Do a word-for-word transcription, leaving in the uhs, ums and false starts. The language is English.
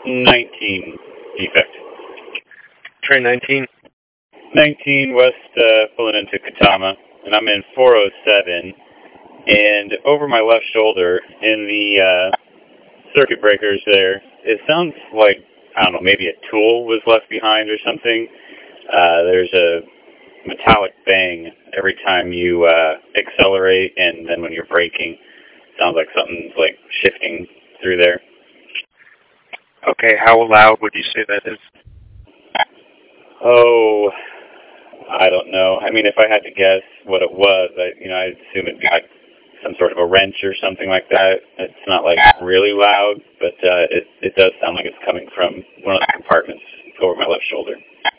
nineteen defect. Train nineteen? nineteen west, uh, pulling into Katama, and I'm in four oh seven, and over my left shoulder, in the uh, circuit breakers there, it sounds like, I don't know, maybe a tool was left behind or something. Uh, there's a metallic bang every time you uh, accelerate, and then when you're braking, sounds like something's like shifting through there. Okay, how loud would you say that is? Oh, I don't know. I mean, if I had to guess what it was, I, you know, I'd assume it'd be like some sort of a wrench or something like that. It's not like really loud, but uh, it it does sound like it's coming from one of the compartments over my left shoulder.